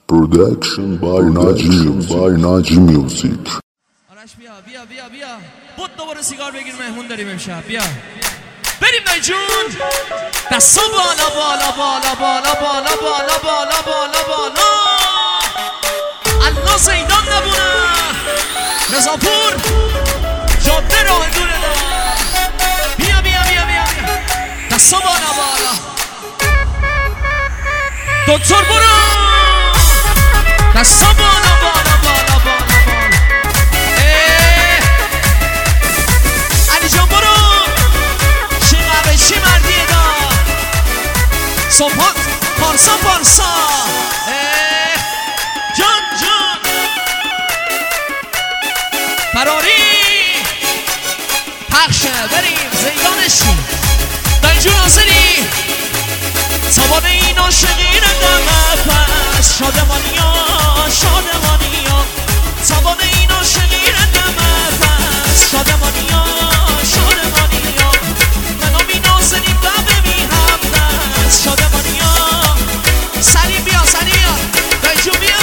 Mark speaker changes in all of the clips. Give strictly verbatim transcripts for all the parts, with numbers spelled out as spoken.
Speaker 1: Production by Naji by Naji Music.
Speaker 2: آرش بیا بیا بیا بیا بود دوباره سیگار بگیر مهمون داریم امشب بیا بریم نای جون دستا بالا بالا بالا بالا بالا بالا بالا بالا بالا الله زیدان نبونه رضاپور جاده راه دونه دا بیا بیا بیا بیا دستا بالا بالا دکتر برو دستا بالا بالا بالا بالا علی جان برو چی قبه چی مردیه دا صبحات پارسا پارسا جان جان فراری پخشه بریم زیدانشی دایی جون حاضری سواد این عاشقی ردمه پس شادمانیا شادمانیا سواد این عاشقی ردمه پس شادمانیا شادمانیا منو می نازنی ببه می هم پس شادمانیا سری بیا سری بیا دایی جون بیا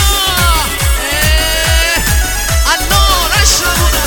Speaker 2: الله رش نمونه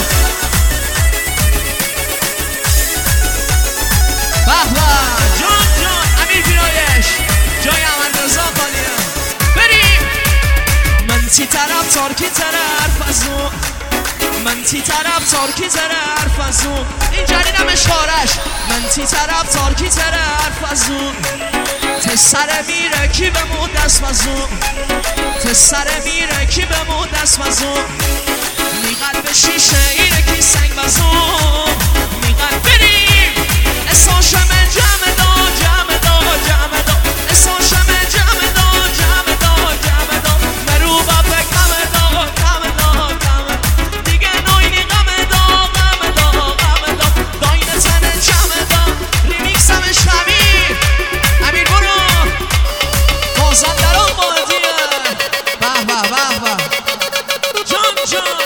Speaker 2: به به جان جان امیر پیرایش جای احمد رضا خالیه بریم من تی طرف تارکی طرف از اون من تی طرف تارکی طرف از اون این جنین هم اشارش من تی طرف تارکی طرف از اون تسره میره کی به مود دست وزون تسره میره کی به مود دست وزون میقل به شیشه ایره کی سنگ بزون میقل بریم اساشم جمع دا جمع دا جمع دا اساشم جمع دا جمع دا جمع دا مرو با بک غم دا غم دا غم دیگه نوینی غم دا غم دا غم دا داین تن جمع دا ریمیکس هم شبیه امیر برو بازم در آن بادیه به به به به جان جان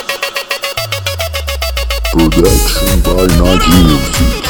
Speaker 1: Production by Naji Music.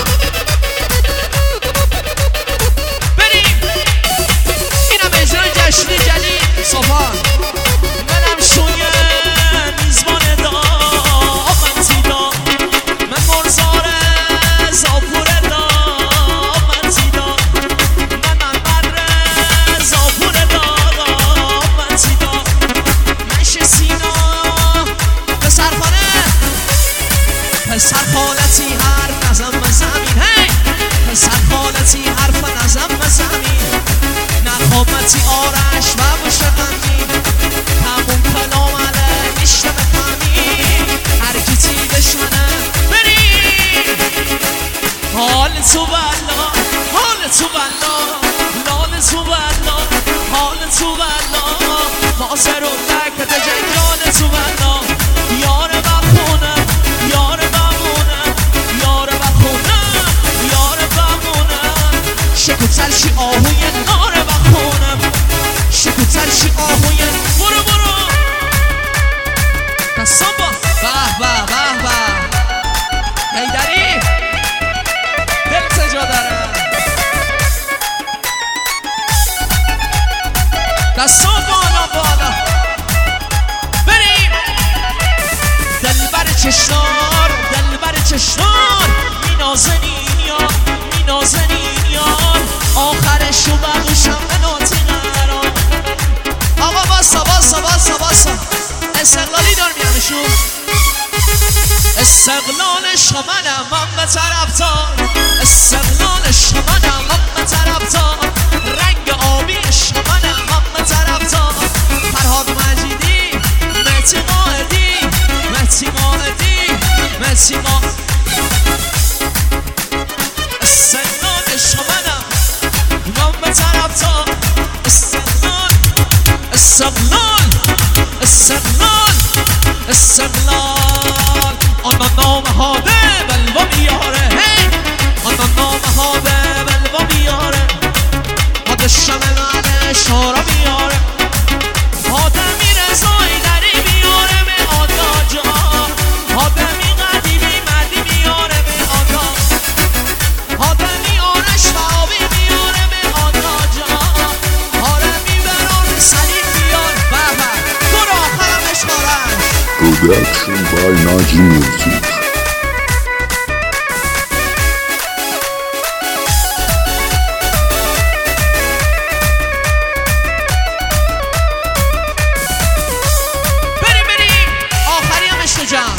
Speaker 2: جشنی جلی صفان منم شویه میزبان دا من زیدا من مرزار زاپور دا من زیدا من محمد زاپور دا من زیدا منش سینا پسر خانه پسر خالتی حرف نزم زمین هی پسر خالتی حرف نزم زمین نخوامتی آرش و باشه غمین همون کلام علیه میشه بفهمین هر کی تیبش منه بریم حال تو بلا حال تو بلا لال تو بلا حال تو بلا مازر و لکت جنگال تو بلا یار بخونه یار بمونه یار بخونه یار بمونه شکو تلشی آهوی نار بخونم شکو تلشی آهوی برو برو دستان با به به به به حیدری دلت جا داره دستان بالا بالا بریم دلبر چشنار دلبر چشنار می نازنین یار می نازنین یار آخرش رو بردوشم به ناتی قرار آقا باسا باسا باسا باسا استقلالی دار میانشون استقلال شمنم من به طرف تار استقلال شمنم من به طرف تار رنگ آبی شمنم من به طرف تار فرهاد مجیدی مهتی قاعدی مهتی قاعدی مهتی قاعدی استقلال شمنم من به طرف تار استقلال استقلال استقلال استقلال آن نام هاده بلوا بیاره آن نام هاده بلوا بیاره هاده شمن علی شارا بیاره هاده میره زای دری بیاره به آدا جا هاده می قدیمی مدی بیاره به آدا هاده میاره شبابی بیاره به آدا جا هاره میبران سلیب بیار به به
Speaker 1: Production by Naji Music.
Speaker 2: بریم بریم آخری هم عشق جان.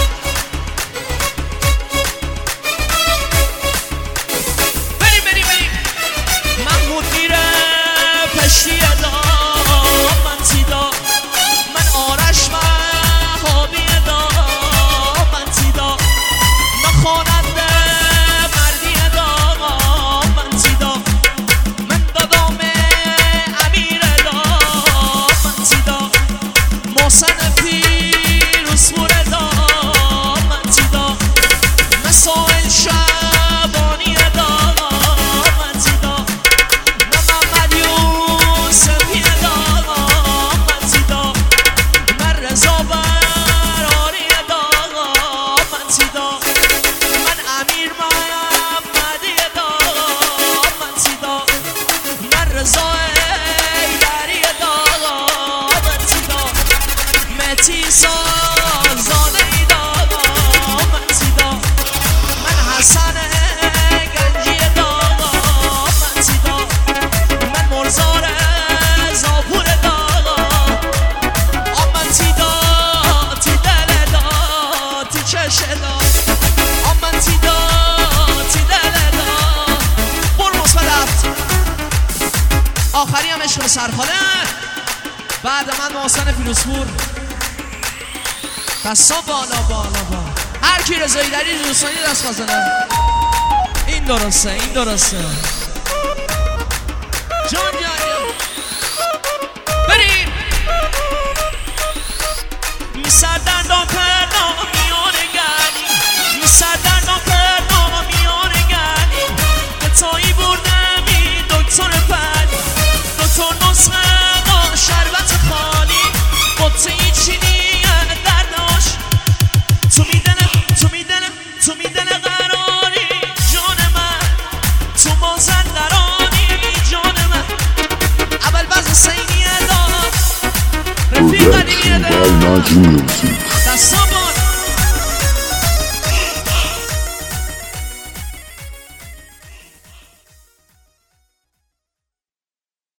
Speaker 2: بریم بریم بریم محمود میره پشتی ادا من سیدا من آرش و حابی ادا من سیدا من خواننده مردی ادا من سیدا من دادام امیر ادا من سیدا محسن پیروزپور ادا من سیدا من سائل شبانی ادا من سیدا من محمد یوسفی ادا من سیدا من رضا براری ادا من سیدا من امیر محمدی ادا من سیدا من رضا ایدری ادا من سیدا مهدی سازاده ایدا من سیدا من حسن گنجی ادا من سیدا من مرزار زاپور ادا من سیدا تی دل ادا تی چش ادا من سیدا تی دل ادا برو مثبت هفت آخری هم عشق سرخاله. بعد من محسن پیروزپور دستا بالا بالا بالا هر کی رضایی داری دوستانی دست بزنه. این درسته این درسته جان جان بریم میسردن پرنا میانه گردی میسردن پرنا میانه گردی بتایی بردمی دکتر پردی دکتر نسخه ما شربت خالی بطه ای چینی درداش تو میدنه تو میدنه تو میدنه قراری جان من تو مازندرانی جان من اول بز حسینی ادا رفیق قدیمی
Speaker 1: Production by
Speaker 2: ادا
Speaker 1: Naji Music.
Speaker 2: دستا